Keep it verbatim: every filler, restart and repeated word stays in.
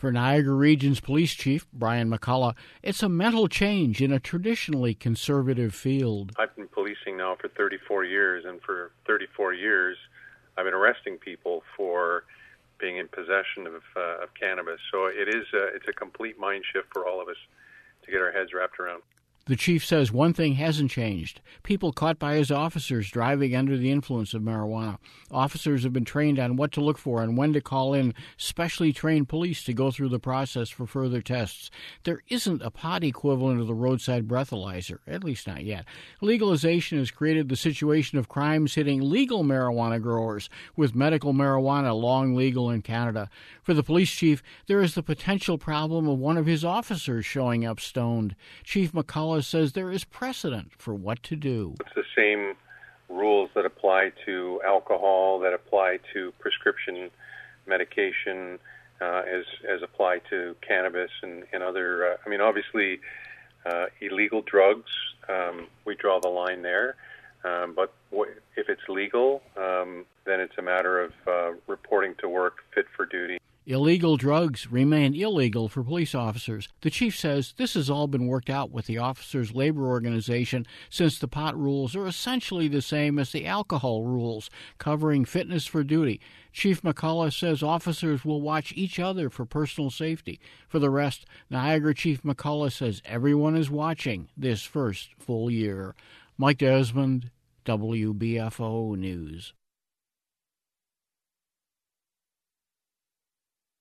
For Niagara Region's police chief, Brian McCullough, it's a mental change in a traditionally conservative field. I've been policing now for thirty-four years, and for thirty-four years, I've been arresting people for being in possession of, uh, of cannabis. So it is a, it's a complete mind shift for all of us to get our heads wrapped around. The chief says one thing hasn't changed. People caught by his officers driving under the influence of marijuana. Officers have been trained on what to look for and when to call in specially trained police to go through the process for further tests. There isn't a pot equivalent of the roadside breathalyzer, at least not yet. Legalization has created the situation of crimes hitting legal marijuana growers, with medical marijuana long legal in Canada. For the police chief, there is the potential problem of one of his officers showing up stoned. Chief McCullough says there is precedent for what to do. It's the same rules that apply to alcohol, that apply to prescription medication, uh, as as apply to cannabis and, and other, uh, I mean, obviously, uh, illegal drugs, um, we draw the line there. Um, but w- if it's legal, um, then it's a matter of uh, reporting to work fit for duty. Illegal drugs remain illegal for police officers. The chief says this has all been worked out with the officers' labor organization, since the pot rules are essentially the same as the alcohol rules, covering fitness for duty. Chief McCullough says officers will watch each other for personal safety. For the rest, Niagara Chief McCullough says everyone is watching this first full year. Mike Desmond, W B F O News.